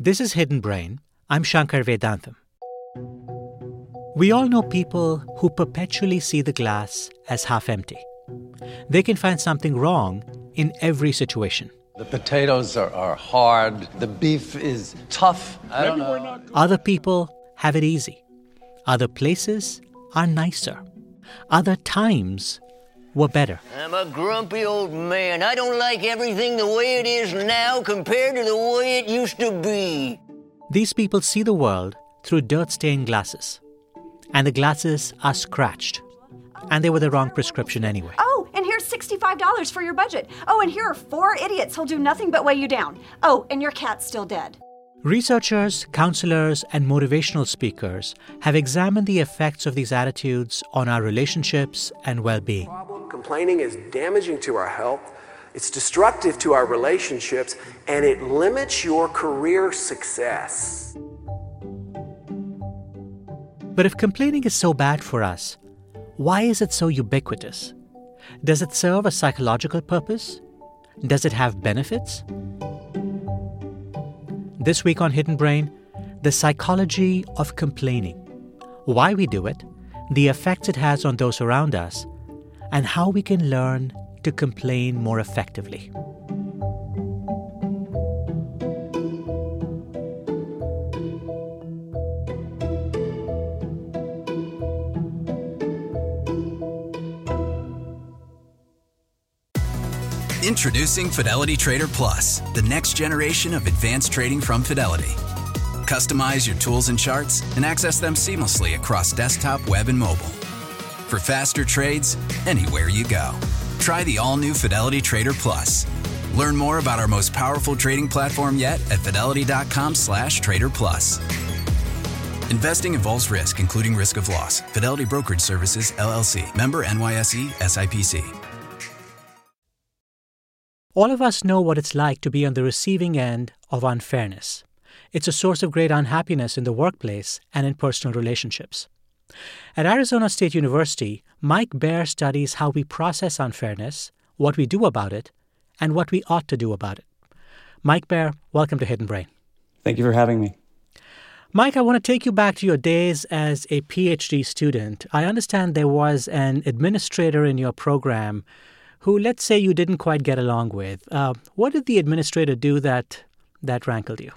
This is Hidden Brain. I'm Shankar Vedantam. We all know people who perpetually see the glass as half empty. They can find something wrong in every situation. The potatoes are hard. The beef is tough. I don't know. Other people have it easy. Other places are nicer. Other times were better. I'm a grumpy old man. I don't like everything the way it is now compared to the way it used to be. These people see the world through dirt-stained glasses. And the glasses are scratched. And they were the wrong prescription anyway. Oh, and here's $65 for your budget. Oh, and here are 4 idiots who'll do nothing but weigh you down. Oh, and your cat's still dead. Researchers, counselors, and motivational speakers have examined the effects of these attitudes on our relationships and well-being. Complaining is damaging to our health, it's destructive to our relationships, and it limits your career success. But if complaining is so bad for us, why is it so ubiquitous? Does it serve a psychological purpose? Does it have benefits? This week on Hidden Brain, the psychology of complaining, why we do it, the effects it has on those around us, and how we can learn to complain more effectively. Introducing Fidelity Trader Plus, the next generation of advanced trading from Fidelity. Customize your tools and charts and access them seamlessly across desktop, web, and mobile. For faster trades, anywhere you go. Try the all-new Fidelity Trader Plus. Learn more about our most powerful trading platform yet at fidelity.com/trader plus. Investing involves risk, including risk of loss. Fidelity Brokerage Services, LLC. Member NYSE, SIPC. All of us know what it's like to be on the receiving end of unfairness. It's a source of great unhappiness in the workplace and in personal relationships. At Arizona State University, Mike Baer studies how we process unfairness, what we do about it, and what we ought to do about it. Mike Baer, welcome to Hidden Brain. Thank you for having me. Mike, I want to take you back to your days as a PhD student. I understand there was an administrator in your program who, let's say, you didn't quite get along with. What did the administrator do that rankled you?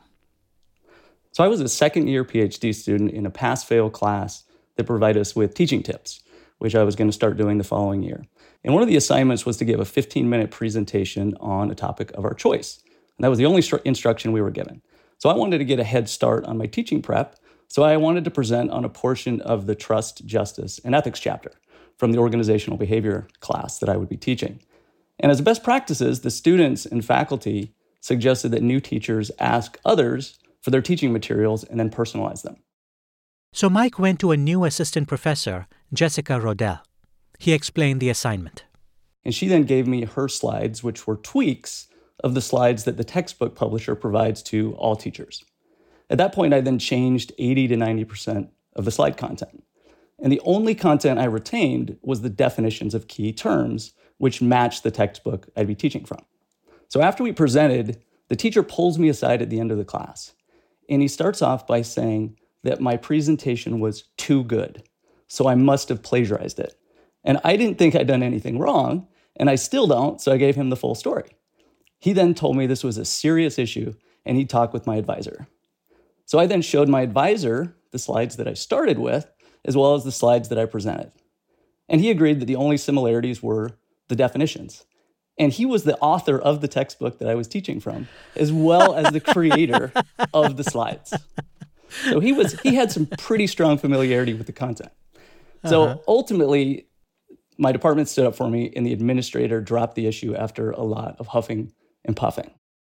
So I was a second-year PhD student in a pass-fail class that provided us with teaching tips, which I was going to start doing the following year. And one of the assignments was to give a 15-minute presentation on a topic of our choice. And that was the only instruction we were given. So I wanted to get a head start on my teaching prep, so I wanted to present on a portion of the Trust, Justice, and Ethics chapter from the organizational behavior class that I would be teaching. And as best practices, the students and faculty suggested that new teachers ask others for their teaching materials and then personalize them. So Mike went to a new assistant professor, Jessica Rodell. He explained the assignment. And she then gave me her slides, which were tweaks of the slides that the textbook publisher provides to all teachers. At that point, I then changed 80 to 90% of the slide content. And the only content I retained was the definitions of key terms, which matched the textbook I'd be teaching from. So after we presented, the teacher pulls me aside at the end of the class. And he starts off by saying that my presentation was too good, so I must have plagiarized it. And I didn't think I'd done anything wrong, and I still don't, so I gave him the full story. He then told me this was a serious issue, and he'd talk with my advisor. So I then showed my advisor the slides that I started with, as well as the slides that I presented. And he agreed that the only similarities were the definitions. And he was the author of the textbook that I was teaching from, as well as the creator of the slides. So he had some pretty strong familiarity with the content. So ultimately, my department stood up for me, and the administrator dropped the issue after a lot of huffing and puffing.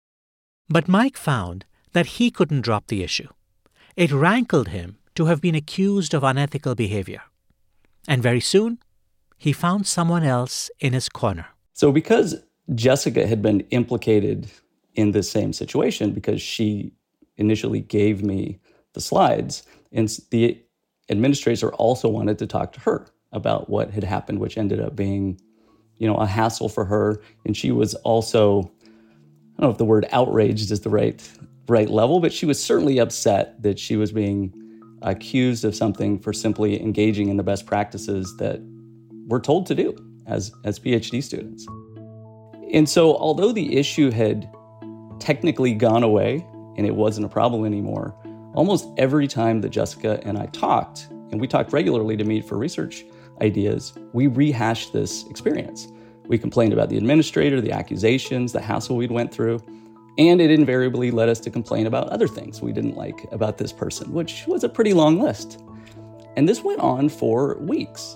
But Mike found that he couldn't drop the issue. It rankled him to have been accused of unethical behavior. And very soon, he found someone else in his corner. So because Jessica had been implicated in the same situation, because she initially gave me the slides, and the administrator also wanted to talk to her about what had happened, which ended up being, a hassle for her. And she was also, I don't know if the word outraged is the right right level, but she was certainly upset that she was being accused of something for simply engaging in the best practices that we're told to do as PhD students. And so although the issue had technically gone away and it wasn't a problem anymore, almost every time that Jessica and I talked, and we talked regularly to meet for research ideas, we rehashed this experience. We complained about the administrator, the accusations, the hassle we'd went through, and it invariably led us to complain about other things we didn't like about this person, which was a pretty long list. And this went on for weeks.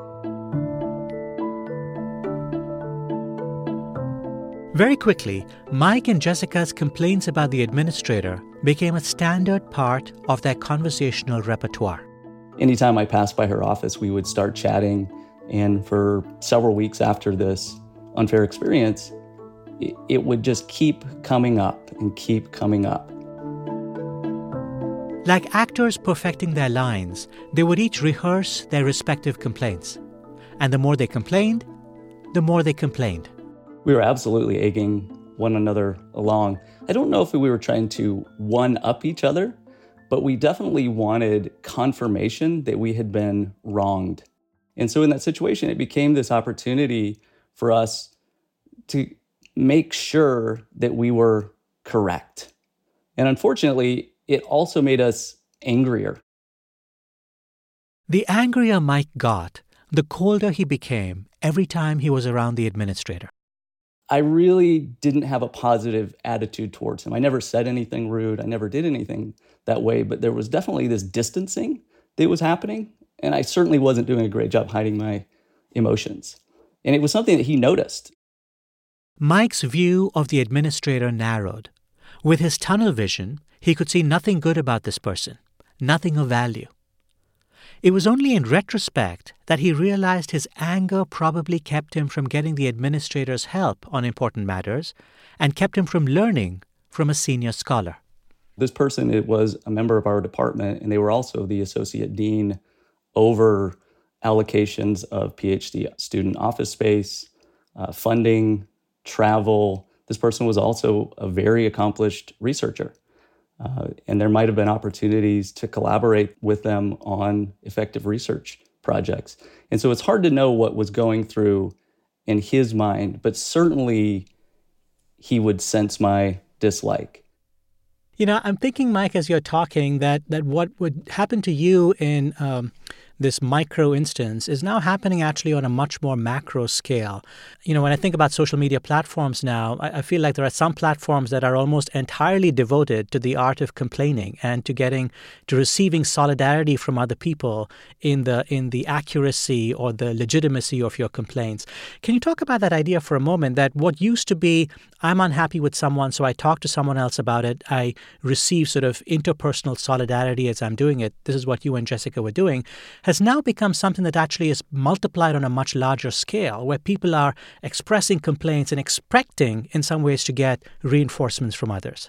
Very quickly, Mike and Jessica's complaints about the administrator became a standard part of their conversational repertoire. Anytime I passed by her office, we would start chatting, and for several weeks after this unfair experience, it would just keep coming up and keep coming up. Like actors perfecting their lines, they would each rehearse their respective complaints. And the more they complained, the more they complained. We were absolutely egging one another along. I don't know if we were trying to one-up each other, but we definitely wanted confirmation that we had been wronged. And so in that situation, it became this opportunity for us to make sure that we were correct. And unfortunately, it also made us angrier. The angrier Mike got, the colder he became every time he was around the administrator. I really didn't have a positive attitude towards him. I never said anything rude. I never did anything that way, but there was definitely this distancing that was happening, and I certainly wasn't doing a great job hiding my emotions. And it was something that he noticed. Mike's view of the administrator narrowed. With his tunnel vision, he could see nothing good about this person, nothing of value. It was only in retrospect that he realized his anger probably kept him from getting the administrator's help on important matters and kept him from learning from a senior scholar. This person, it was a member of our department, and they were also the associate dean over allocations of PhD student office space, funding, travel. This person was also a very accomplished researcher. And there might have been opportunities to collaborate with them on effective research projects. And so it's hard to know what was going through in his mind, but certainly he would sense my dislike. You know, I'm thinking, Mike, as you're talking, that what would happen to you in this micro instance is now happening actually on a much more macro scale. You know, when I think about social media platforms now, I feel like there are some platforms that are almost entirely devoted to the art of complaining and to receiving solidarity from other people in the accuracy or the legitimacy of your complaints. Can you talk about that idea for a moment, that what used to be, I'm unhappy with someone, so I talk to someone else about it, I receive sort of interpersonal solidarity as I'm doing it, this is what you and Jessica were doing, has now become something that actually is multiplied on a much larger scale, where people are expressing complaints and expecting, in some ways, to get reinforcements from others.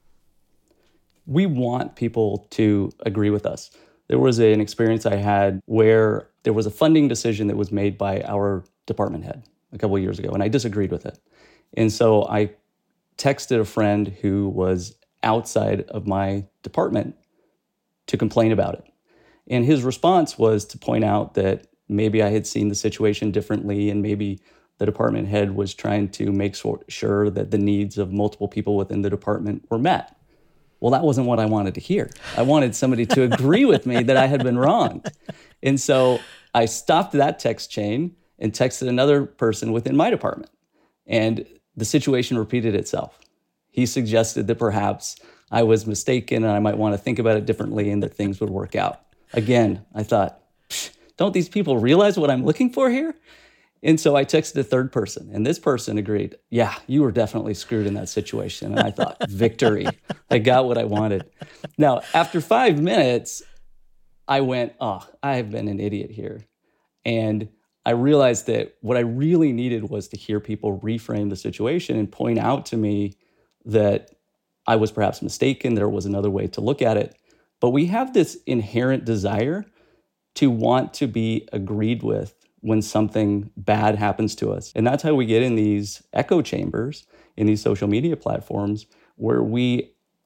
We want people to agree with us. There was an experience I had where there was a funding decision that was made by our department head a couple of years ago, and I disagreed with it. And so I texted a friend who was outside of my department to complain about it. And his response was to point out that maybe I had seen the situation differently, and maybe the department head was trying to make sure that the needs of multiple people within the department were met. Well, that wasn't what I wanted to hear. I wanted somebody to agree with me that I had been wronged. And so I stopped that text chain and texted another person within my department. And the situation repeated itself. He suggested that perhaps I was mistaken and I might want to think about it differently and that things would work out. Again, I thought, don't these people realize what I'm looking for here? And so I texted a third person, and this person agreed, yeah, you were definitely screwed in that situation. And I thought, victory. I got what I wanted. Now, after 5 minutes, I went, I have been an idiot here. And I realized that what I really needed was to hear people reframe the situation and point out to me that I was perhaps mistaken, there was another way to look at it. But we have this inherent desire to want to be agreed with when something bad happens to us. And that's how we get in these echo chambers, in these social media platforms, where we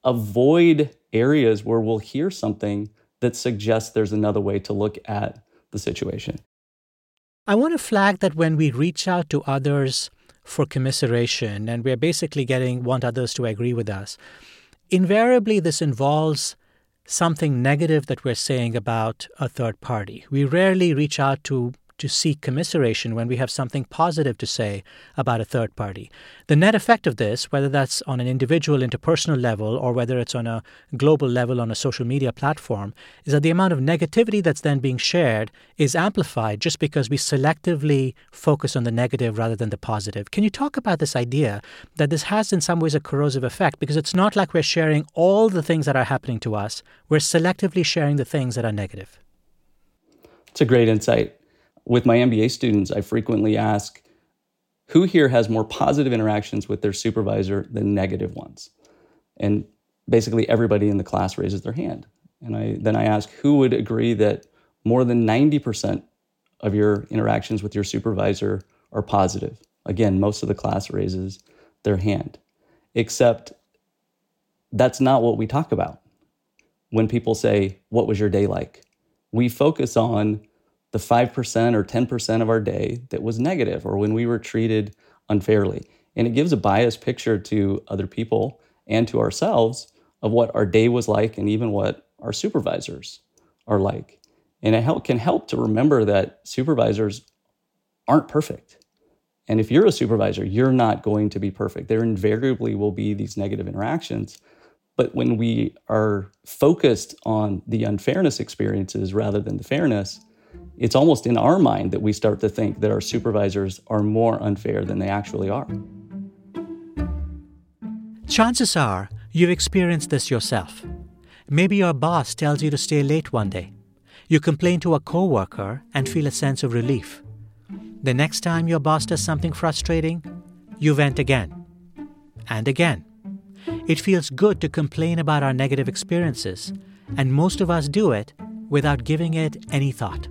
avoid areas where we'll hear something that suggests there's another way to look at the situation. I want to flag that when we reach out to others for commiseration and we're basically want others to agree with us, invariably this involves something negative that we're saying about a third party. We rarely reach out to seek commiseration when we have something positive to say about a third party. The net effect of this, whether that's on an individual interpersonal level or whether it's on a global level on a social media platform, is that the amount of negativity that's then being shared is amplified just because we selectively focus on the negative rather than the positive. Can you talk about this idea that this has in some ways a corrosive effect? Because it's not like we're sharing all the things that are happening to us. We're selectively sharing the things that are negative. It's a great insight. With my MBA students, I frequently ask, who here has more positive interactions with their supervisor than negative ones? And basically everybody in the class raises their hand. And then I ask, who would agree that more than 90% of your interactions with your supervisor are positive? Again, most of the class raises their hand. Except that's not what we talk about. When people say, what was your day like? We focus on the 5% or 10% of our day that was negative or when we were treated unfairly. And it gives a biased picture to other people and to ourselves of what our day was like and even what our supervisors are like. And it can help to remember that supervisors aren't perfect. And if you're a supervisor, you're not going to be perfect. There invariably will be these negative interactions. But when we are focused on the unfairness experiences rather than the fairness, it's almost in our mind that we start to think that our supervisors are more unfair than they actually are. Chances are you've experienced this yourself. Maybe your boss tells you to stay late one day. You complain to a coworker and feel a sense of relief. The next time your boss does something frustrating, you vent again and again. It feels good to complain about our negative experiences, and most of us do it without giving it any thought.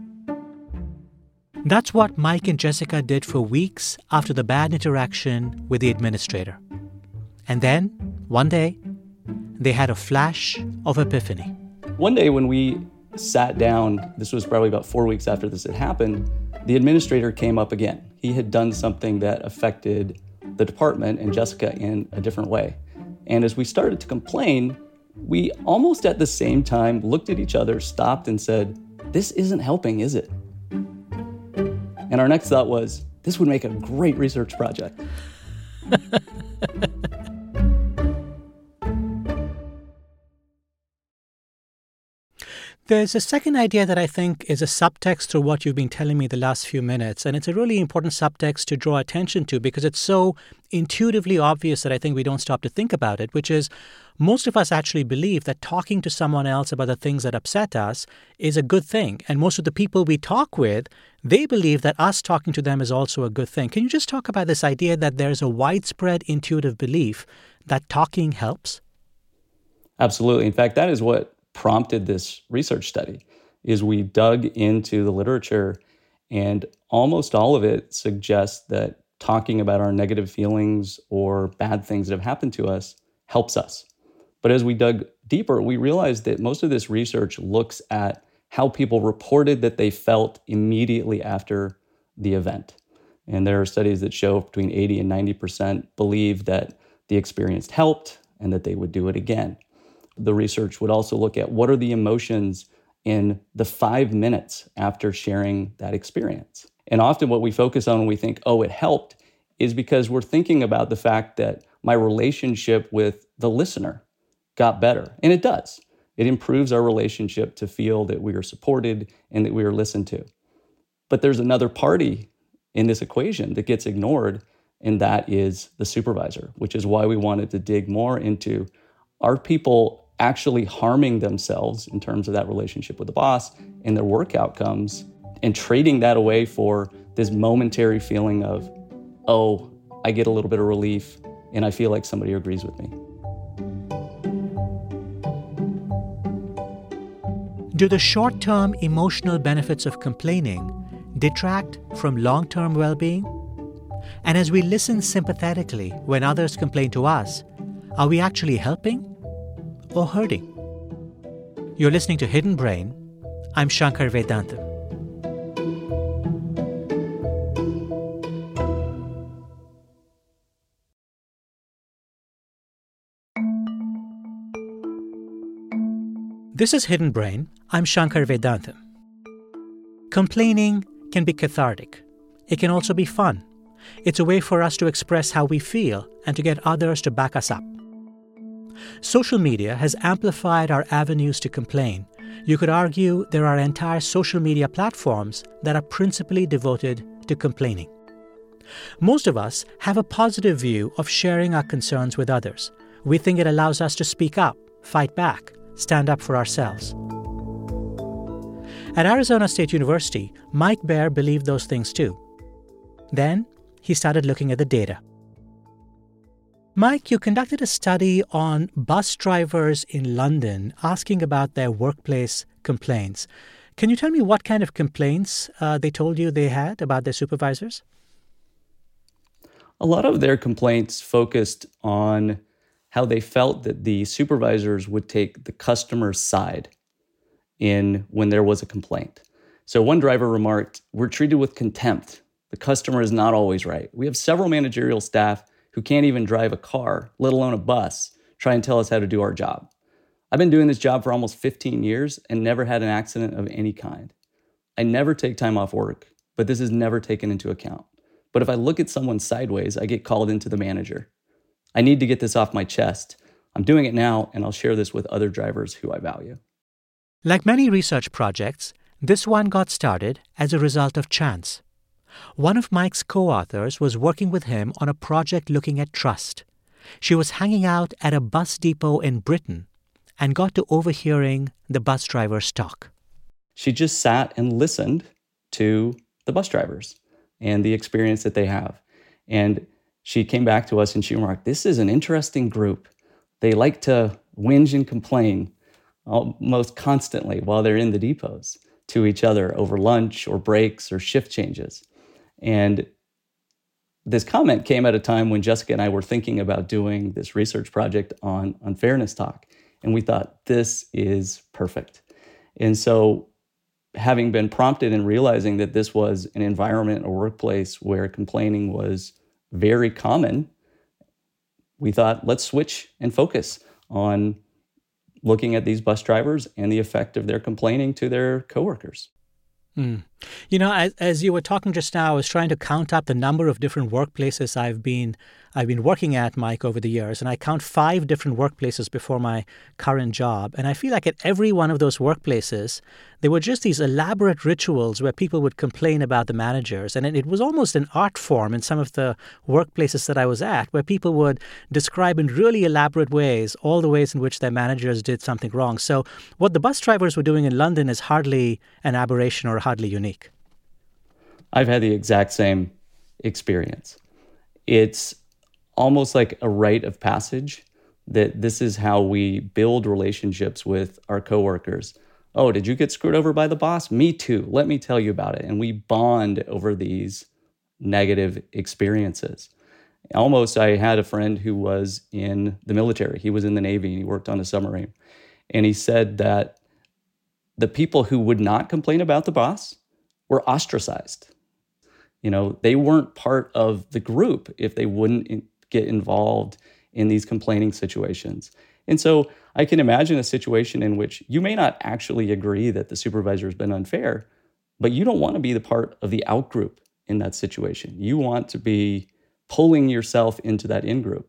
That's what Mike and Jessica did for weeks after the bad interaction with the administrator. And then, one day, they had a flash of epiphany. One day when we sat down, this was probably about 4 weeks after this had happened, the administrator came up again. He had done something that affected the department and Jessica in a different way. And as we started to complain, we almost at the same time looked at each other, stopped and said, this isn't helping, is it? And our next thought was, this would make a great research project. There's a second idea that I think is a subtext through what you've been telling me the last few minutes, and it's a really important subtext to draw attention to because it's so intuitively obvious that I think we don't stop to think about it, which is most of us actually believe that talking to someone else about the things that upset us is a good thing. And most of the people we talk with, they believe that us talking to them is also a good thing. Can you just talk about this idea that there's a widespread intuitive belief that talking helps? Absolutely. In fact, that is what prompted this research study, is we dug into the literature and almost all of it suggests that talking about our negative feelings or bad things that have happened to us helps us. But as we dug deeper, we realized that most of this research looks at how people reported that they felt immediately after the event. And there are studies that show between 80 and 90% believe that the experience helped and that they would do it again. The research would also look at what are the emotions in the 5 minutes after sharing that experience. And often what we focus on when we think, oh, it helped, is because we're thinking about the fact that my relationship with the listener got better. And it does. It improves our relationship to feel that we are supported and that we are listened to. But there's another party in this equation that gets ignored, and that is the supervisor, which is why we wanted to dig more into, are people actually harming themselves in terms of that relationship with the boss and their work outcomes, and trading that away for this momentary feeling of, oh, I get a little bit of relief and I feel like somebody agrees with me. Do the short-term emotional benefits of complaining detract from long-term well-being? And as we listen sympathetically when others complain to us, are we actually helping or hurting? You're listening to Hidden Brain. I'm Shankar Vedantam. This is Hidden Brain. I'm Shankar Vedantam. Complaining can be cathartic. It can also be fun. It's a way for us to express how we feel and to get others to back us up. Social media has amplified our avenues to complain. You could argue there are entire social media platforms that are principally devoted to complaining. Most of us have a positive view of sharing our concerns with others. We think it allows us to speak up, fight back, stand up for ourselves. At Arizona State University, Mike Baer believed those things too. Then he started looking at the data. Mike, you conducted a study on bus drivers in London asking about their workplace complaints. Can you tell me what kind of complaints they told you they had about their supervisors? A lot of their complaints focused on how they felt that the supervisors would take the customer's side when there was a complaint. So one driver remarked, "We're treated with contempt. The customer is not always right. We have several managerial staff who can't even drive a car, let alone a bus, try and tell us how to do our job. I've been doing this job for almost 15 years and never had an accident of any kind. I never take time off work, but this is never taken into account. But if I look at someone sideways, I get called into the manager. I need to get this off my chest. I'm doing it now, and I'll share this with other drivers who I value." Like many research projects, this one got started as a result of chance. One of Mike's co-authors was working with him on a project looking at trust. She was hanging out at a bus depot in Britain and got to overhearing the bus drivers talk. She just sat and listened to the bus drivers and the experience that they have. And she came back to us and she remarked, "This is an interesting group. They like to whinge and complain almost constantly while they're in the depots to each other over lunch or breaks or shift changes." And this comment came at a time when Jessica and I were thinking about doing this research project on Fairness Talk. And we thought, this is perfect. And so having been prompted and realizing that this was an environment or workplace where complaining was very common, we thought, let's switch and focus on looking at these bus drivers and the effect of their complaining to their coworkers. You know, as you were talking just now, I was trying to count up the number of different workplaces I've been working at, Mike, over the years, and I count 5 different workplaces before my current job. And I feel like at every one of those workplaces, there were just these elaborate rituals where people would complain about the managers. And it was almost an art form in some of the workplaces that I was at, where people would describe in really elaborate ways all the ways in which their managers did something wrong. So what the bus drivers were doing in London is hardly an aberration or hardly unique. I've had the exact same experience. It's almost like a rite of passage that this is how we build relationships with our coworkers. "Oh, did you get screwed over by the boss? Me too. Let me tell you about it." And we bond over these negative experiences. I had a friend who was in the military. He was in the Navy and he worked on a submarine. And he said that the people who would not complain about the boss were ostracized. You know, they weren't part of the group if they wouldn't get involved in these complaining situations. And so I can imagine a situation in which you may not actually agree that the supervisor has been unfair, but you don't want to be the part of the out group in that situation. You want to be pulling yourself into that in group.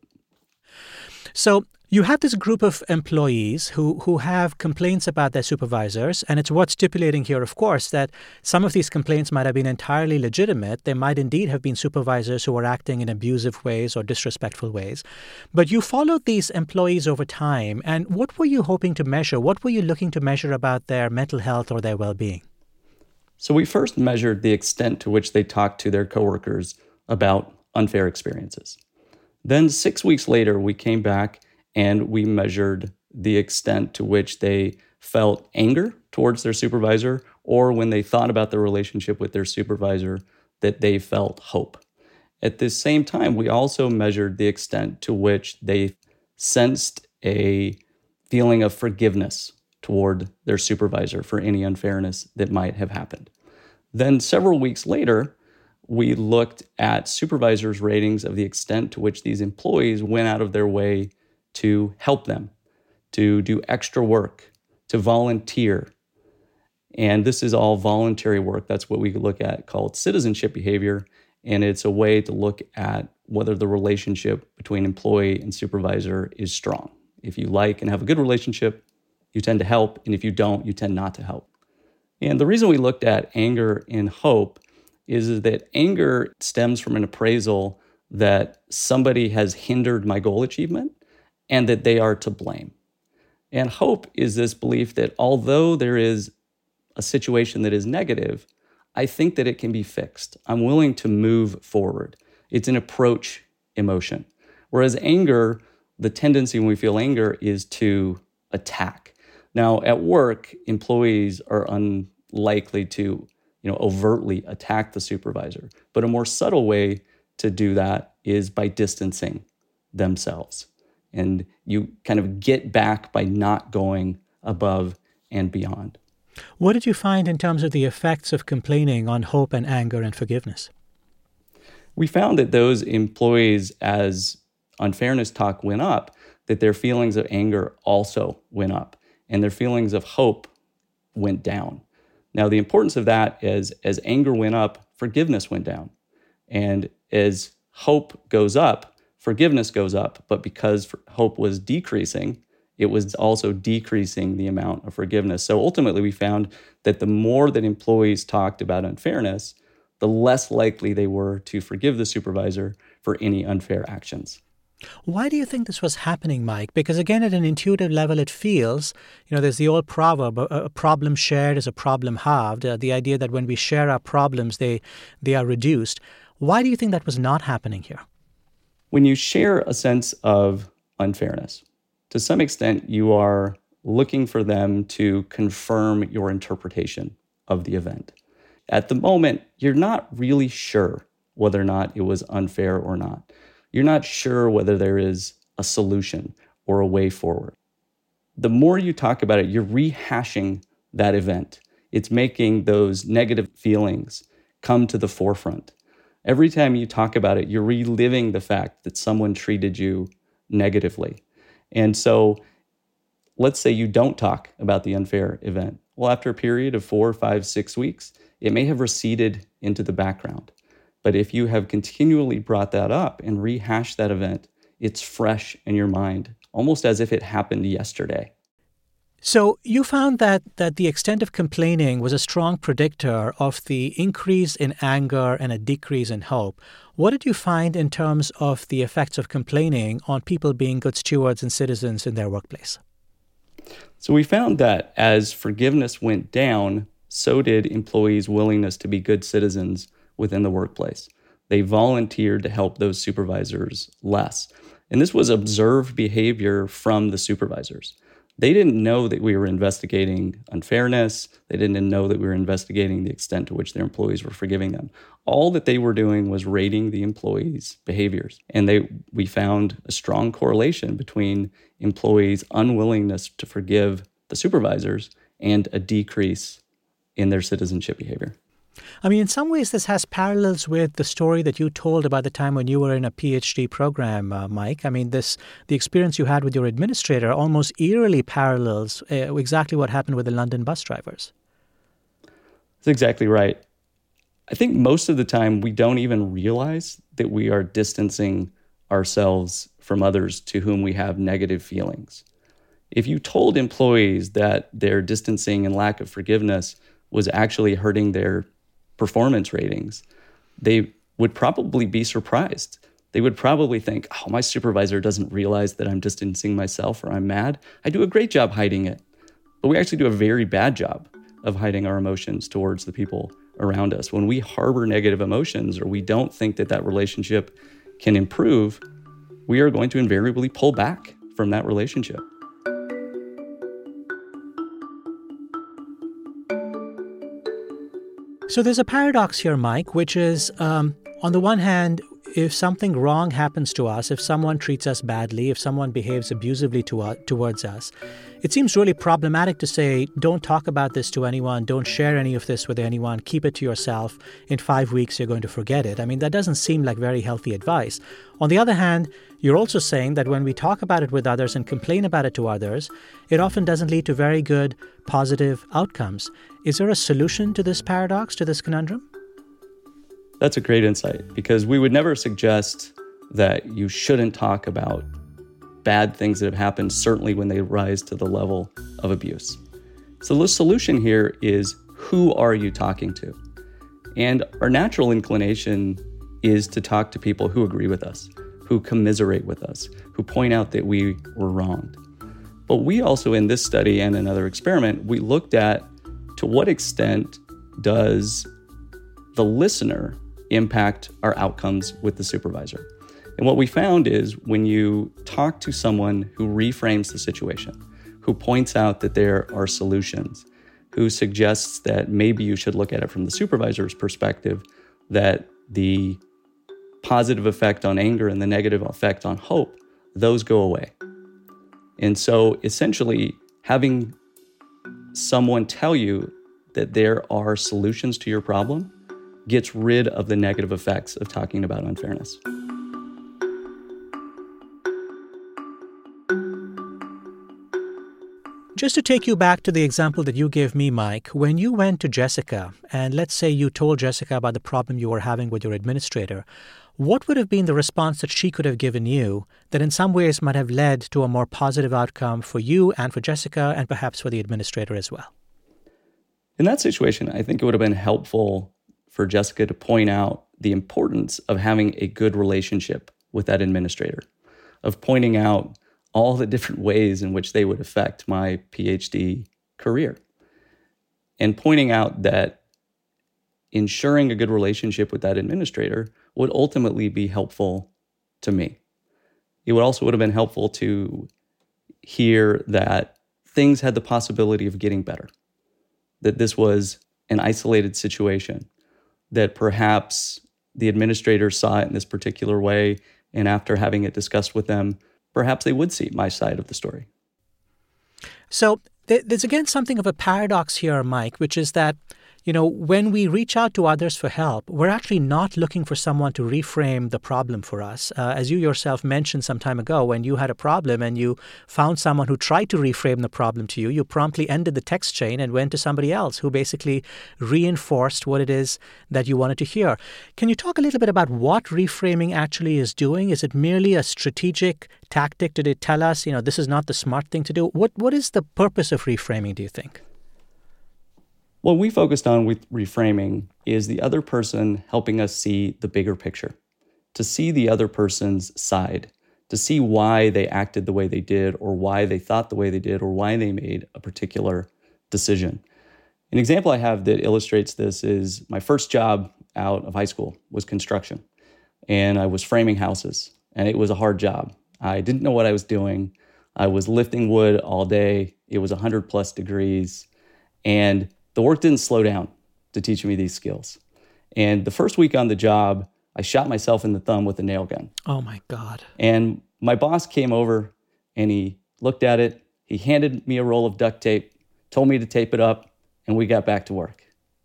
So you have this group of employees who have complaints about their supervisors, and it's worth stipulating here, of course, that some of these complaints might have been entirely legitimate. There might indeed have been supervisors who were acting in abusive ways or disrespectful ways. But you followed these employees over time, and what were you hoping to measure? What were you looking to measure about their mental health or their well-being? So we first measured the extent to which they talked to their coworkers about unfair experiences. Then 6 weeks later, we came back and we measured the extent to which they felt anger towards their supervisor, or when they thought about the relationship with their supervisor, that they felt hope. At the same time, we also measured the extent to which they sensed a feeling of forgiveness toward their supervisor for any unfairness that might have happened. Then several weeks later, we looked at supervisors' ratings of the extent to which these employees went out of their way to help them, to do extra work, to volunteer. And this is all voluntary work. That's what we look at called citizenship behavior. And it's a way to look at whether the relationship between employee and supervisor is strong. If you like and have a good relationship, you tend to help. And if you don't, you tend not to help. And the reason we looked at anger and hope is that anger stems from an appraisal that somebody has hindered my goal achievement and that they are to blame. And hope is this belief that although there is a situation that is negative, I think that it can be fixed. I'm willing to move forward. It's an approach emotion. Whereas anger, the tendency when we feel anger is to attack. Now, at work, employees are unlikely to, overtly attack the supervisor. But a more subtle way to do that is by distancing themselves. And you kind of get back by not going above and beyond. What did you find in terms of the effects of complaining on hope and anger and forgiveness? We found that those employees, as unfairness talk went up, that their feelings of anger also went up, and their feelings of hope went down. Now, the importance of that is as anger went up, forgiveness went down. And as hope goes up, forgiveness goes up. But because hope was decreasing, it was also decreasing the amount of forgiveness. So ultimately, we found that the more that employees talked about unfairness, the less likely they were to forgive the supervisor for any unfair actions. Why do you think this was happening, Mike? Because again, at an intuitive level, it feels, there's the old proverb, a problem shared is a problem halved. The idea that when we share our problems, they are reduced. Why do you think that was not happening here? When you share a sense of unfairness, to some extent, you are looking for them to confirm your interpretation of the event. At the moment, you're not really sure whether or not it was unfair or not. You're not sure whether there is a solution or a way forward. The more you talk about it, you're rehashing that event. It's making those negative feelings come to the forefront. Every time you talk about it, you're reliving the fact that someone treated you negatively. And so let's say you don't talk about the unfair event. Well, after a period of 4, 5, 6 weeks, it may have receded into the background. But if you have continually brought that up and rehashed that event, it's fresh in your mind, almost as if it happened yesterday. So you found that the extent of complaining was a strong predictor of the increase in anger and a decrease in hope. What did you find in terms of the effects of complaining on people being good stewards and citizens in their workplace? So we found that as forgiveness went down, so did employees' willingness to be good citizens within the workplace. They volunteered to help those supervisors less. And this was observed behavior from the supervisors. They didn't know that we were investigating unfairness. They didn't know that we were investigating the extent to which their employees were forgiving them. All that they were doing was rating the employees' behaviors. And we found a strong correlation between employees' unwillingness to forgive the supervisors and a decrease in their citizenship behavior. I mean, in some ways, this has parallels with the story that you told about the time when you were in a PhD program, Mike. I mean, the experience you had with your administrator almost eerily parallels exactly what happened with the London bus drivers. That's exactly right. I think most of the time we don't even realize that we are distancing ourselves from others to whom we have negative feelings. If you told employees that their distancing and lack of forgiveness was actually hurting their performance ratings, they would probably be surprised. They would probably think, oh, my supervisor doesn't realize that I'm distancing myself or I'm mad. I do a great job hiding it. But we actually do a very bad job of hiding our emotions towards the people around us. When we harbor negative emotions or we don't think that that relationship can improve, we are going to invariably pull back from that relationship. So there's a paradox here, Mike, which is, on the one hand, if something wrong happens to us, if someone treats us badly, if someone behaves abusively towards us, it seems really problematic to say, don't talk about this to anyone, don't share any of this with anyone, keep it to yourself. In 5 weeks, you're going to forget it. I mean, that doesn't seem like very healthy advice. On the other hand, you're also saying that when we talk about it with others and complain about it to others, it often doesn't lead to very good, positive outcomes. Is there a solution to this paradox, to this conundrum? That's a great insight, because we would never suggest that you shouldn't talk about bad things that have happened, certainly when they rise to the level of abuse. So the solution here is, who are you talking to? And our natural inclination is to talk to people who agree with us, who commiserate with us, who point out that we were wronged. But we also, in this study and another experiment, we looked at to what extent does the listener impact our outcomes with the supervisor. And what we found is when you talk to someone who reframes the situation, who points out that there are solutions, who suggests that maybe you should look at it from the supervisor's perspective, that the positive effect on anger and the negative effect on hope, those go away. And so essentially having someone tell you that there are solutions to your problem gets rid of the negative effects of talking about unfairness. Just to take you back to the example that you gave me, Mike, when you went to Jessica, and let's say you told Jessica about the problem you were having with your administrator, what would have been the response that she could have given you that in some ways might have led to a more positive outcome for you and for Jessica and perhaps for the administrator as well? In that situation, I think it would have been helpful for Jessica to point out the importance of having a good relationship with that administrator, of pointing out all the different ways in which they would affect my PhD career, and pointing out that ensuring a good relationship with that administrator would ultimately be helpful to me. It would have been helpful to hear that things had the possibility of getting better, that this was an isolated situation, that perhaps the administrator saw it in this particular way, and after having it discussed with them, perhaps they would see my side of the story. So there's again something of a paradox here, Mike, which is that, when we reach out to others for help, we're actually not looking for someone to reframe the problem for us. As you yourself mentioned some time ago, when you had a problem and you found someone who tried to reframe the problem to you, you promptly ended the text chain and went to somebody else who basically reinforced what it is that you wanted to hear. Can you talk a little bit about what reframing actually is doing? Is it merely a strategic tactic? Did it tell us, this is not the smart thing to do? What is the purpose of reframing, do you think? What we focused on with reframing is the other person helping us see the bigger picture, to see the other person's side, to see why they acted the way they did, or why they thought the way they did, or why they made a particular decision. An example I have that illustrates this is my first job out of high school was construction, and I was framing houses, and it was a hard job. I didn't know what I was doing. I was lifting wood all day. It was 100 plus degrees, and the work didn't slow down to teach me these skills. And the first week on the job, I shot myself in the thumb with a nail gun. Oh my God. And my boss came over and he looked at it. He handed me a roll of duct tape, told me to tape it up, and we got back to work.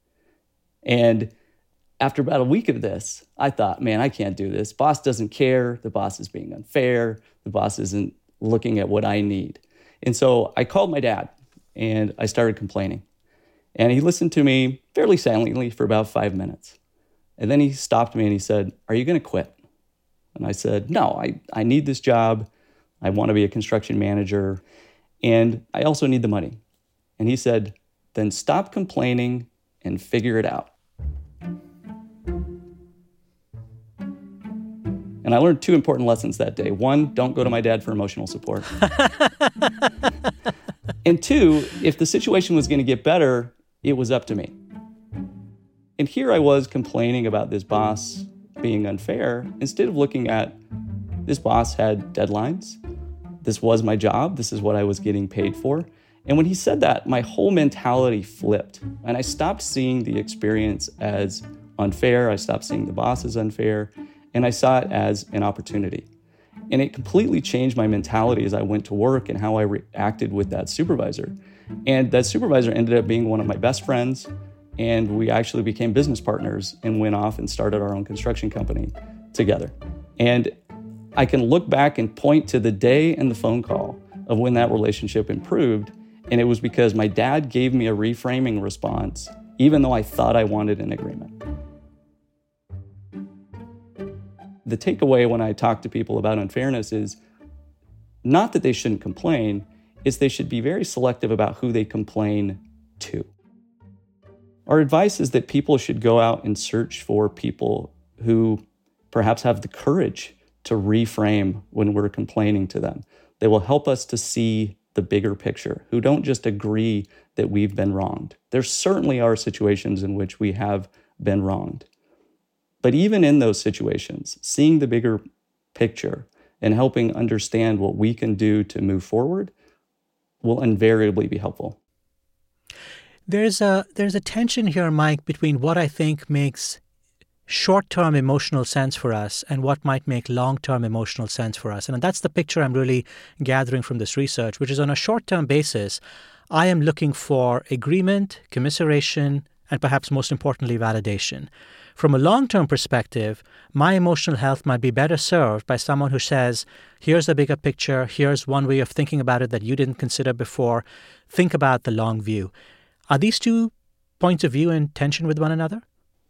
And after about a week of this, I thought, man, I can't do this. Boss doesn't care. The boss is being unfair. The boss isn't looking at what I need. And so I called my dad and I started complaining. And he listened to me fairly silently for about 5 minutes. And then he stopped me and he said, "Are you going to quit?" And I said, "No, I need this job. I want to be a construction manager. And I also need the money." And he said, "Then stop complaining and figure it out." And I learned 2 important lessons that day. 1, don't go to my dad for emotional support. And 2, if the situation was going to get better, it was up to me. And here I was complaining about this boss being unfair, instead of looking at this boss had deadlines. This was my job. This is what I was getting paid for. And when he said that, my whole mentality flipped. And I stopped seeing the experience as unfair. I stopped seeing the boss as unfair. and I saw it as an opportunity. And it completely changed my mentality as I went to work and how I reacted with that supervisor. And that supervisor ended up being one of my best friends, and we actually became business partners and went off and started our own construction company together. And I can look back and point to the day and the phone call of when that relationship improved, and it was because my dad gave me a reframing response, even though I thought I wanted an agreement. The takeaway when I talk to people about unfairness is not that they shouldn't complain, it's they should be very selective about who they complain to. Our advice is that people should go out and search for people who perhaps have the courage to reframe when we're complaining to them. They will help us to see the bigger picture, who don't just agree that we've been wronged. There certainly are situations in which we have been wronged. But even in those situations, seeing the bigger picture and helping understand what we can do to move forward will invariably be helpful. There's a tension here, Mike, between what I think makes short-term emotional sense for us and what might make long-term emotional sense for us. And that's the picture I'm really gathering from this research, which is on a short-term basis, I am looking for agreement, commiseration, and perhaps most importantly, validation. From a long-term perspective, my emotional health might be better served by someone who says, here's the bigger picture, here's one way of thinking about it that you didn't consider before, think about the long view. Are these two points of view in tension with one another?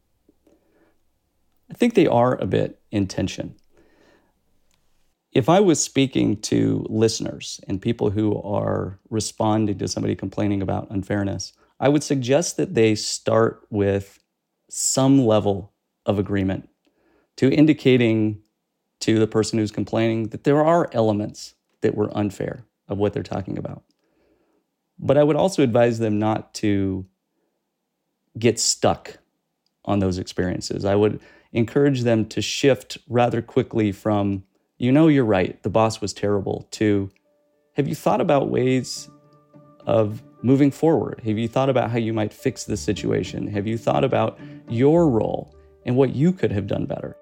I think they are a bit in tension. If I was speaking to listeners and people who are responding to somebody complaining about unfairness, I would suggest that they start with some level of agreement to indicating to the person who's complaining that there are elements that were unfair of what they're talking about. But I would also advise them not to get stuck on those experiences. I would encourage them to shift rather quickly from, you're right, the boss was terrible, to, have you thought about ways of moving forward? Have you thought about how you might fix this situation? Have you thought about your role and what you could have done better?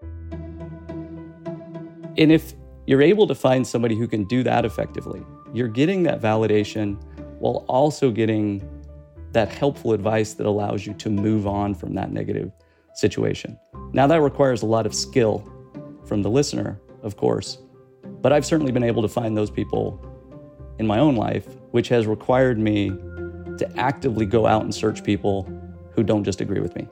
And if you're able to find somebody who can do that effectively, you're getting that validation while also getting that helpful advice that allows you to move on from that negative situation. Now, that requires a lot of skill from the listener, of course, but I've certainly been able to find those people in my own life, which has required me to actively go out and search people who don't just agree with me.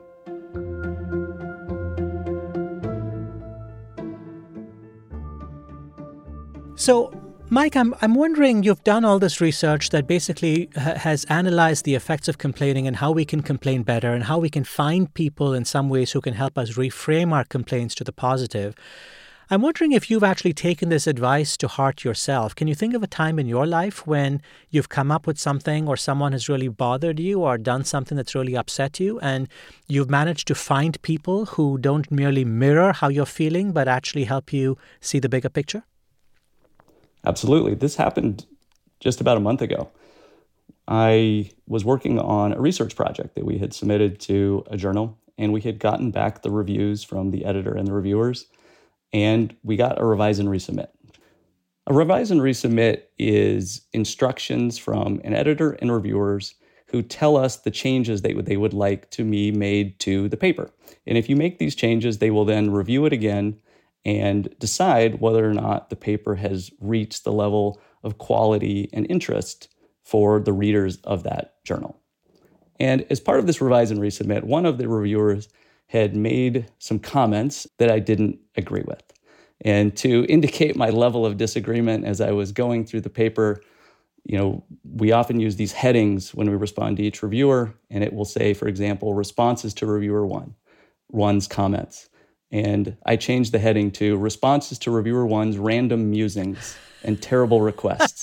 So, Mike, I'm wondering, you've done all this research that basically has analyzed the effects of complaining and how we can complain better and how we can find people in some ways who can help us reframe our complaints to the positive. I'm wondering if you've actually taken this advice to heart yourself. Can you think of a time in your life when you've come up with something or someone has really bothered you or done something that's really upset you and you've managed to find people who don't merely mirror how you're feeling but actually help you see the bigger picture? Absolutely. This happened just about a month ago. I was working on a research project that we had submitted to a journal, and we had gotten back the reviews from the editor and the reviewers, and we got a revise and resubmit. A revise and resubmit is instructions from an editor and reviewers who tell us the changes they would like to be made to the paper. And if you make these changes, they will then review it again and decide whether or not the paper has reached the level of quality and interest for the readers of that journal. And as part of this revise and resubmit, one of the reviewers had made some comments that I didn't agree with. And to indicate my level of disagreement as I was going through the paper, we often use these headings when we respond to each reviewer, and it will say, for example, responses to reviewer one's comments. And I changed the heading to responses to reviewer one's random musings and terrible requests.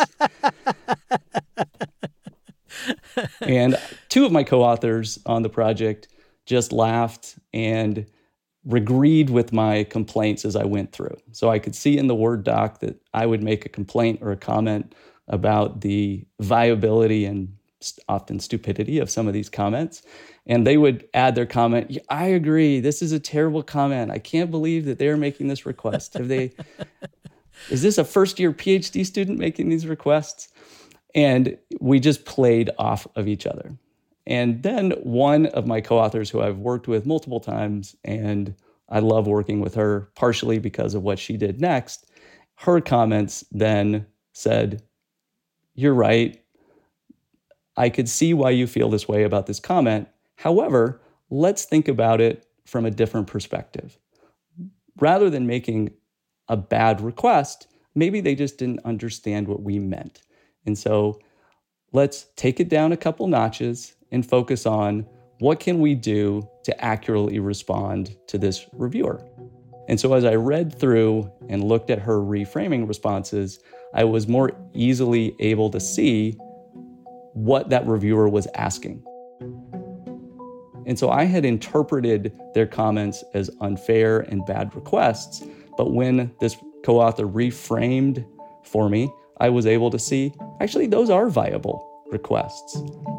And two of my co-authors on the project just laughed and agreed with my complaints as I went through. So I could see in the Word doc that I would make a complaint or a comment about the viability and often stupidity of some of these comments. And they would add their comment, I agree, this is a terrible comment. I can't believe that they're making this request. Is this a first-year PhD student making these requests? And we just played off of each other. And then one of my co-authors who I've worked with multiple times, and I love working with her partially because of what she did next, her comments then said, you're right. I could see why you feel this way about this comment. However, let's think about it from a different perspective. Rather than making a bad request, maybe they just didn't understand what we meant. And so let's take it down a couple notches and focus on what can we do to accurately respond to this reviewer. And so as I read through and looked at her reframing responses, I was more easily able to see what that reviewer was asking. And so I had interpreted their comments as unfair and bad requests, but when this co-author reframed for me, I was able to see, actually, those are viable requests.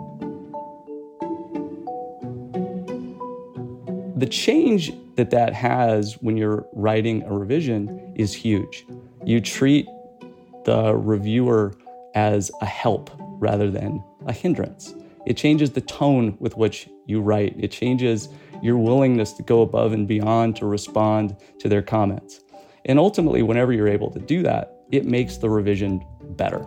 The change that has when you're writing a revision is huge. You treat the reviewer as a help rather than a hindrance. It changes the tone with which you write. It changes your willingness to go above and beyond to respond to their comments. And ultimately, whenever you're able to do that, it makes the revision better.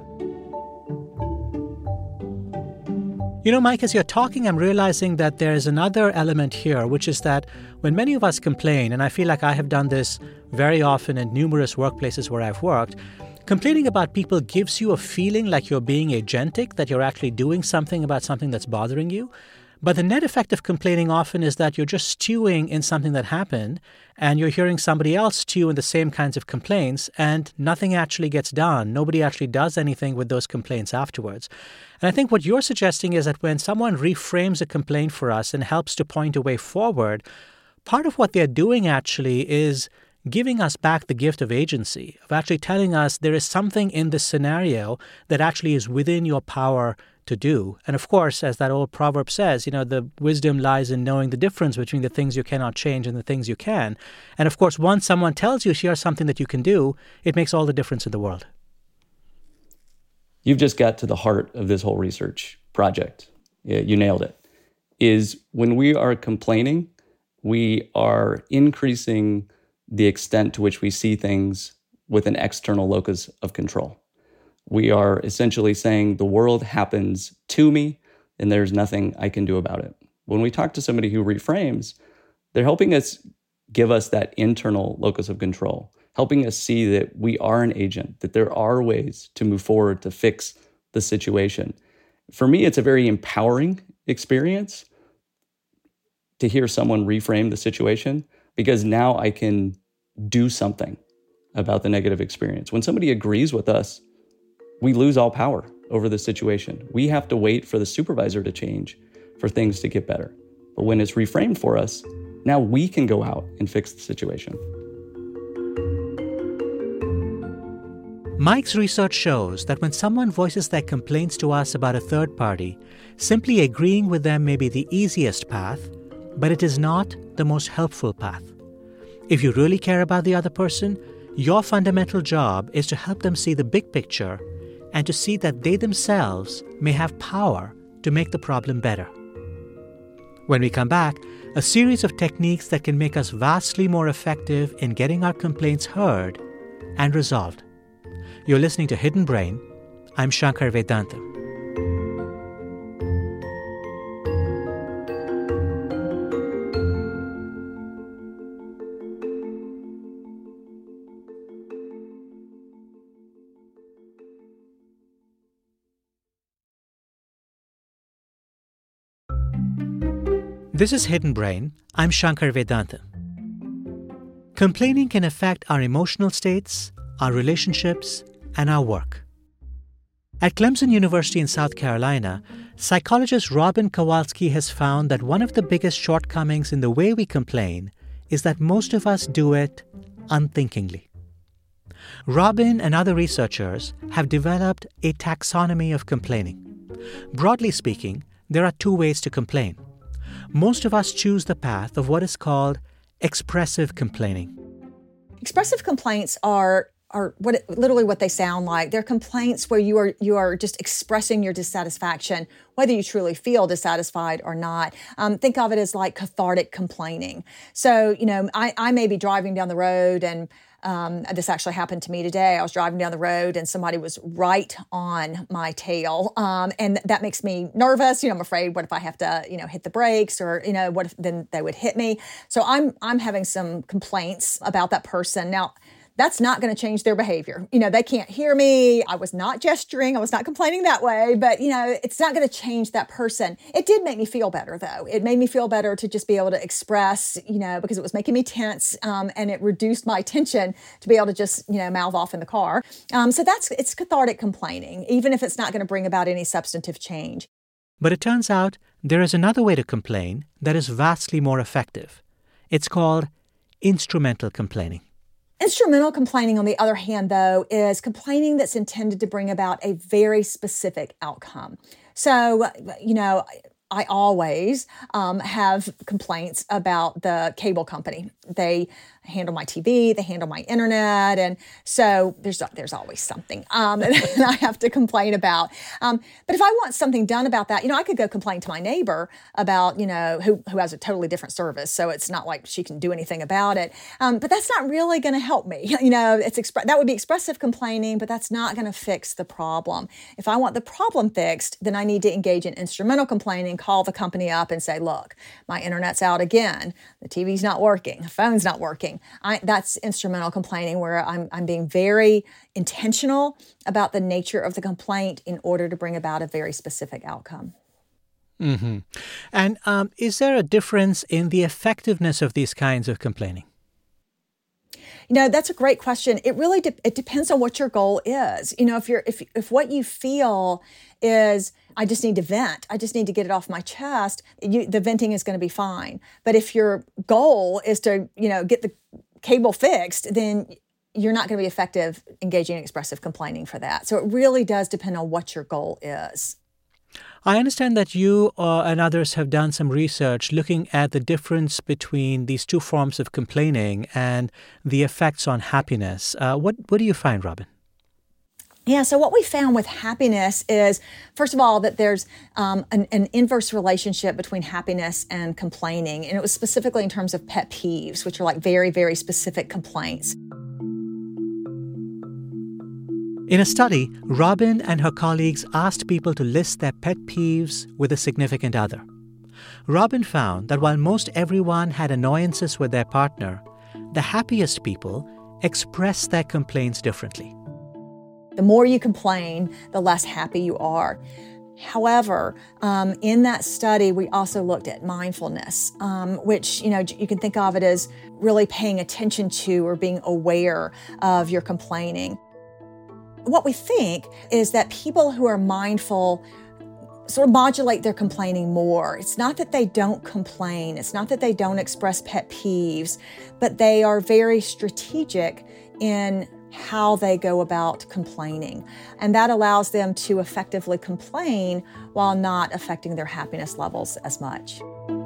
You know, Mike, as you're talking, I'm realizing that there's another element here, which is that when many of us complain, and I feel like I have done this very often in numerous workplaces where I've worked, complaining about people gives you a feeling like you're being agentic, that you're actually doing something about something that's bothering you. But the net effect of complaining often is that you're just stewing in something that happened, and you're hearing somebody else stew in the same kinds of complaints, and nothing actually gets done. Nobody actually does anything with those complaints afterwards. And I think what you're suggesting is that when someone reframes a complaint for us and helps to point a way forward, part of what they're doing actually is giving us back the gift of agency, of actually telling us there is something in this scenario that actually is within your power to do. And of course, as that old proverb says, you know, the wisdom lies in knowing the difference between the things you cannot change and the things you can. And of course, once someone tells you here's something that you can do, it makes all the difference in the world. You've just got to the heart of this whole research project. You nailed it. Is when we are complaining, we are increasing the extent to which we see things with an external locus of control. We are essentially saying the world happens to me and there's nothing I can do about it. When we talk to somebody who reframes, they're helping us give us that internal locus of control, helping us see that we are an agent, that there are ways to move forward to fix the situation. For me, it's a very empowering experience to hear someone reframe the situation, because now I can do something about the negative experience. When somebody agrees with us, we lose all power over the situation. We have to wait for the supervisor to change for things to get better. But when it's reframed for us, now we can go out and fix the situation. Mike's research shows that when someone voices their complaints to us about a third party, simply agreeing with them may be the easiest path, but it is not the most helpful path. If you really care about the other person, your fundamental job is to help them see the big picture and to see that they themselves may have power to make the problem better. When we come back, a series of techniques that can make us vastly more effective in getting our complaints heard and resolved. You're listening to Hidden Brain. I'm Shankar Vedantam. This is Hidden Brain. I'm Shankar Vedantam. Complaining can affect our emotional states, our relationships, and our work. At Clemson University in South Carolina, psychologist Robin Kowalski has found that one of the biggest shortcomings in the way we complain is that most of us do it unthinkingly. Robin and other researchers have developed a taxonomy of complaining. Broadly speaking, there are two ways to complain. most of us choose the path of what is called expressive complaining. Expressive complaints are literally what they sound like. They're complaints where you are just expressing your dissatisfaction, whether you truly feel dissatisfied or not. Think of it as like cathartic complaining. So, I may be driving down the road and this actually happened to me today. I was driving down the road and somebody was right on my tail. And that makes me nervous. I'm afraid, what if I have to, hit the brakes, or, what if then they would hit me? So I'm having some complaints about that person. Now, that's not going to change their behavior. They can't hear me. I was not gesturing. I was not complaining that way, but it's not going to change that person. It did make me feel better though. It made me feel better to just be able to express, because it was making me tense, and it reduced my tension to be able to just, mouth off in the car. So it's cathartic complaining, even if it's not going to bring about any substantive change. But it turns out there is another way to complain that is vastly more effective. It's called instrumental complaining. Instrumental complaining, on the other hand, though, is complaining that's intended to bring about a very specific outcome. So, I always have complaints about the cable company. They handle my TV, they handle my internet, and so there's always something that I have to complain about. But if I want something done about that, I could go complain to my neighbor about, who has a totally different service, so it's not like she can do anything about it. But that's not really going to help me. That would be expressive complaining, but that's not going to fix the problem. If I want the problem fixed, then I need to engage in instrumental complaining, call the company up and say, look, my internet's out again, the TV's not working, the phone's not working. That's instrumental complaining, where I'm being very intentional about the nature of the complaint in order to bring about a very specific outcome. Mm-hmm. And is there a difference in the effectiveness of these kinds of complaining? That's a great question. It really it depends on what your goal is. If what you feel is, I just need to vent, I just need to get it off my chest, the venting is going to be fine. But if your goal is to, get the cable fixed, then you're not going to be effective engaging in expressive complaining for that. So it really does depend on what your goal is. I understand that you and others have done some research looking at the difference between these two forms of complaining and the effects on happiness. What do you find, Robin? Yeah, so what we found with happiness is, first of all, that there's an inverse relationship between happiness and complaining. And it was specifically in terms of pet peeves, which are like very, very specific complaints. In a study, Robin and her colleagues asked people to list their pet peeves with a significant other. Robin found that while most everyone had annoyances with their partner, the happiest people expressed their complaints differently. The more you complain, the less happy you are. However, in that study, we also looked at mindfulness, which, you can think of it as really paying attention to or being aware of your complaining. What we think is that people who are mindful sort of modulate their complaining more. It's not that they don't complain. It's not that they don't express pet peeves, but they are very strategic in how they go about complaining. And that allows them to effectively complain while not affecting their happiness levels as much.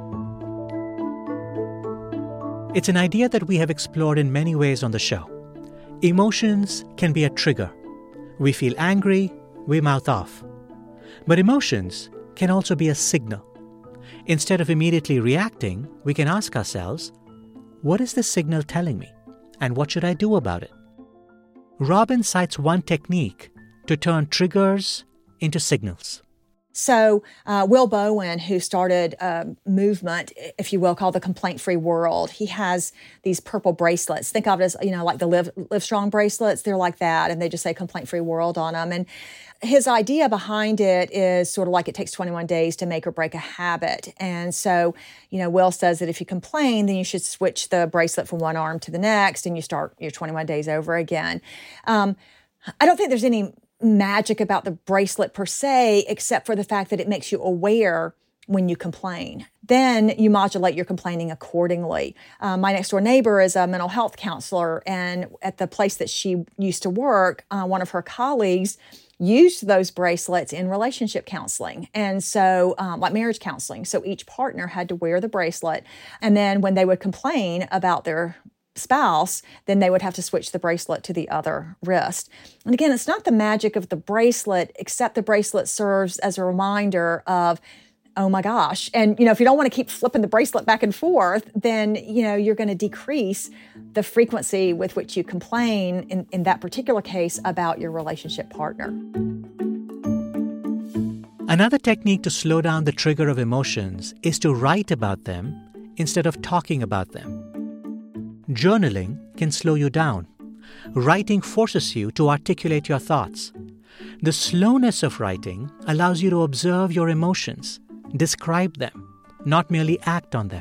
It's an idea that we have explored in many ways on the show. Emotions can be a trigger. We feel angry, we mouth off. But emotions can also be a signal. Instead of immediately reacting, we can ask ourselves, what is this signal telling me? And what should I do about it? Robin cites one technique to turn triggers into signals. So Will Bowen, who started a movement, if you will, called the Complaint-Free World, he has these purple bracelets. Think of it as, like the Live Strong bracelets. They're like that, and they just say Complaint-Free World on them. And his idea behind it is sort of like it takes 21 days to make or break a habit. And so, Will says that if you complain, then you should switch the bracelet from one arm to the next, and you start your 21 days over again. I don't think there's any magic about the bracelet per se, except for the fact that it makes you aware when you complain. Then you modulate your complaining accordingly. My next door neighbor is a mental health counselor, and at the place that she used to work, one of her colleagues used those bracelets in relationship counseling. And so, like marriage counseling. So each partner had to wear the bracelet. And then when they would complain about their spouse, then they would have to switch the bracelet to the other wrist. And again, it's not the magic of the bracelet, except the bracelet serves as a reminder of, oh my gosh. And, if you don't want to keep flipping the bracelet back and forth, then, you're going to decrease the frequency with which you complain in that particular case about your relationship partner. Another technique to slow down the trigger of emotions is to write about them instead of talking about them. Journaling can slow you down. Writing forces you to articulate your thoughts. The slowness of writing allows you to observe your emotions, describe them, not merely act on them.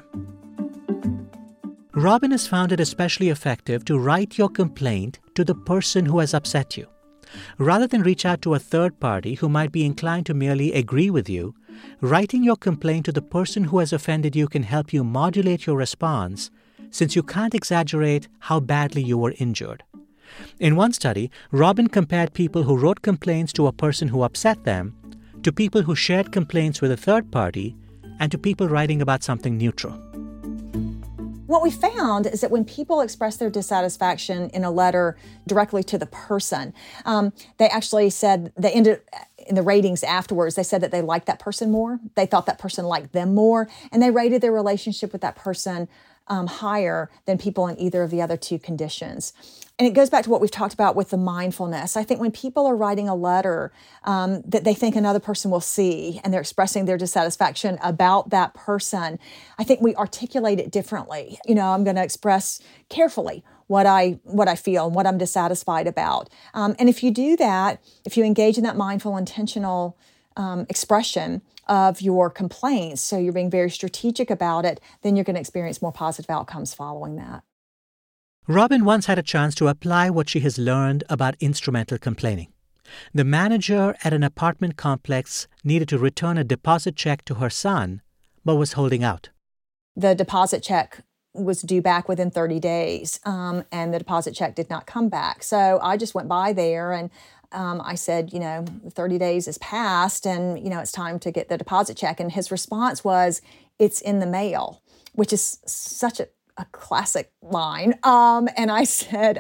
Robin has found it especially effective to write your complaint to the person who has upset you. Rather than reach out to a third party who might be inclined to merely agree with you, writing your complaint to the person who has offended you can help you modulate your response, since you can't exaggerate how badly you were injured. In one study, Robin compared people who wrote complaints to a person who upset them to people who shared complaints with a third party and to people writing about something neutral. What we found is that when people express their dissatisfaction in a letter directly to the person, they actually said, they ended in the ratings afterwards, they said that they liked that person more. They thought that person liked them more, and they rated their relationship with that person higher than people in either of the other two conditions. And it goes back to what we've talked about with the mindfulness. I think when people are writing a letter that they think another person will see and they're expressing their dissatisfaction about that person, I think we articulate it differently. I'm going to express carefully what I feel and what I'm dissatisfied about. And if you do that, if you engage in that mindful, intentional expression of your complaints, so you're being very strategic about it, then you're going to experience more positive outcomes following that. Robin once had a chance to apply what she has learned about instrumental complaining. The manager at an apartment complex needed to return a deposit check to her son, but was holding out. The deposit check was due back within 30 days, and the deposit check did not come back. So I just went by there and I said, 30 days has passed and, it's time to get the deposit check. And his response was, it's in the mail, which is such a classic line. And I said,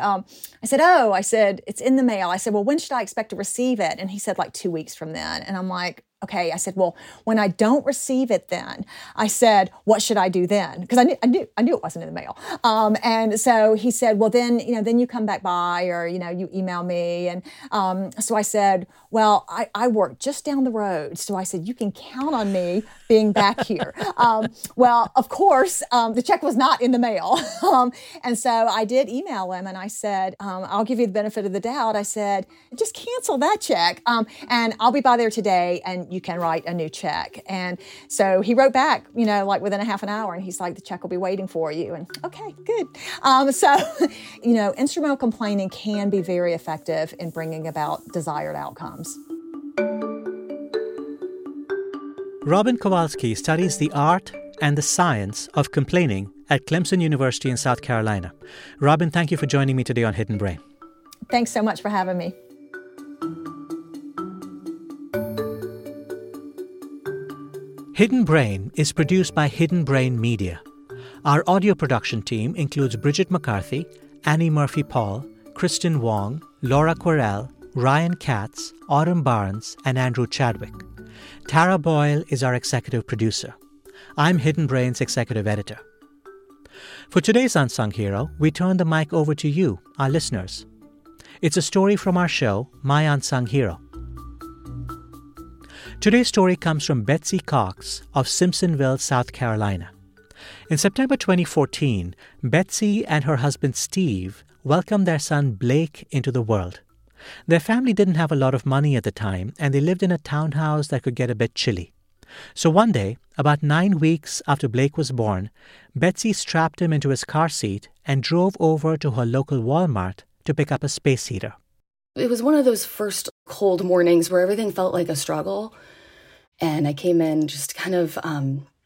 it's in the mail. I said, well, when should I expect to receive it? And he said, like 2 weeks from then. And I'm like, okay. I said, well, when I don't receive it then, I said, what should I do then? Because I knew it wasn't in the mail. And so he said, well, then you come back by or, you email me. And so I said, well, I work just down the road. So I said, you can count on me being back here. Well, of course, the check was not in the mail. And so I did email him and I said, I'll give you the benefit of the doubt. I said, just cancel that check. And I'll be by there today and you can write a new check. And so he wrote back, like within a half an hour, and he's like, the check will be waiting for you. And okay, good. Instrumental complaining can be very effective in bringing about desired outcomes. Robin Kowalski studies the art and the science of complaining at Clemson University in South Carolina. Robin, thank you for joining me today on Hidden Brain. Thanks so much for having me. Hidden Brain is produced by Hidden Brain Media. Our audio production team includes Bridget McCarthy, Annie Murphy-Paul, Kristen Wong, Laura Quirrell, Ryan Katz, Autumn Barnes, and Andrew Chadwick. Tara Boyle is our executive producer. I'm Hidden Brain's executive editor. For today's Unsung Hero, we turn the mic over to you, our listeners. It's a story from our show, My Unsung Hero. Today's story comes from Betsy Cox of Simpsonville, South Carolina. In September 2014, Betsy and her husband Steve welcomed their son Blake into the world. Their family didn't have a lot of money at the time, and they lived in a townhouse that could get a bit chilly. So one day, about 9 weeks after Blake was born, Betsy strapped him into his car seat and drove over to her local Walmart to pick up a space heater. It was one of those first cold mornings where everything felt like a struggle. And I came in just kind of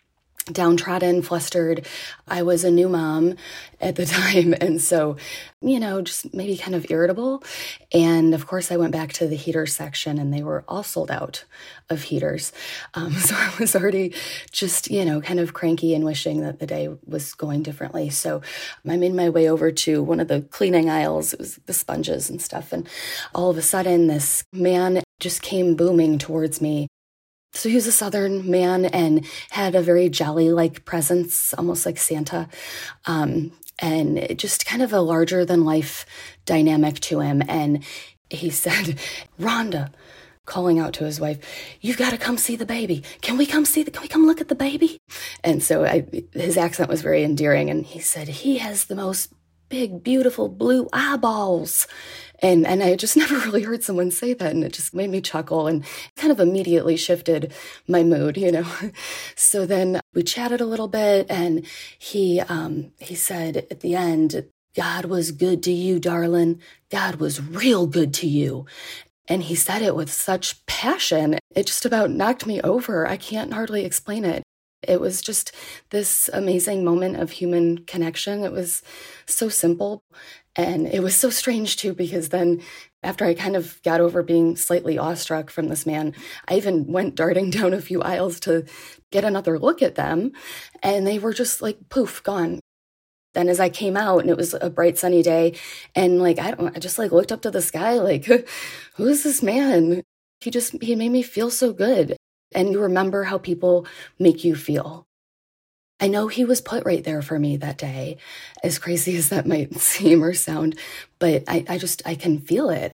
downtrodden, flustered. I was a new mom at the time. And so, just maybe kind of irritable. And of course, I went back to the heater section and they were all sold out of heaters. So I was already just, kind of cranky and wishing that the day was going differently. So I made my way over to one of the cleaning aisles. It was the sponges and stuff. And all of a sudden, this man just came booming towards me. So he was a Southern man and had a very jolly-like presence, almost like Santa, and just kind of a larger-than-life dynamic to him. And he said, "Rhonda," calling out to his wife, "you've got to come see the baby. Can we come look at the baby?" And so his accent was very endearing. And he said, "He has the most big, beautiful blue eyeballs." And I just never really heard someone say that, and it just made me chuckle and kind of immediately shifted my mood, So then we chatted a little bit, and he said at the end, "God was good to you, darling. God was real good to you." And he said it with such passion. It just about knocked me over. I can't hardly explain it. It was just this amazing moment of human connection. It was so simple. And it was so strange, too, because then after I kind of got over being slightly awestruck from this man, I even went darting down a few aisles to get another look at them. And they were just like, poof, gone. Then as I came out and it was a bright sunny day and I just looked up to the sky like, who is this man? He made me feel so good. And you remember how people make you feel. I know he was put right there for me that day, as crazy as that might seem or sound, but I can feel it.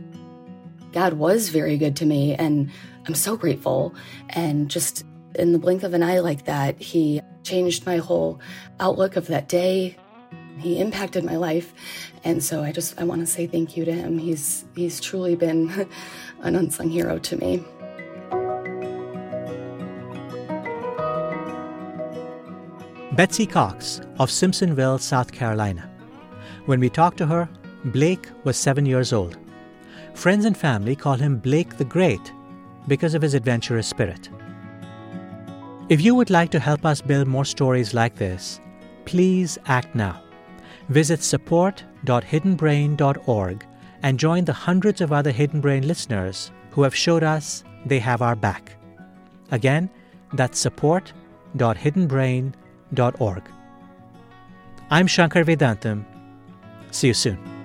God was very good to me, and I'm so grateful. And just in the blink of an eye like that, he changed my whole outlook of that day. He impacted my life. And so I want to say thank you to him. He's truly been an unsung hero to me. Betsy Cox of Simpsonville, South Carolina. When we talked to her, Blake was 7 years old. Friends and family call him Blake the Great because of his adventurous spirit. If you would like to help us build more stories like this, please act now. Visit support.hiddenbrain.org and join the hundreds of other Hidden Brain listeners who have showed us they have our back. Again, that's support.hiddenbrain.org. I'm Shankar Vedantam. See you soon.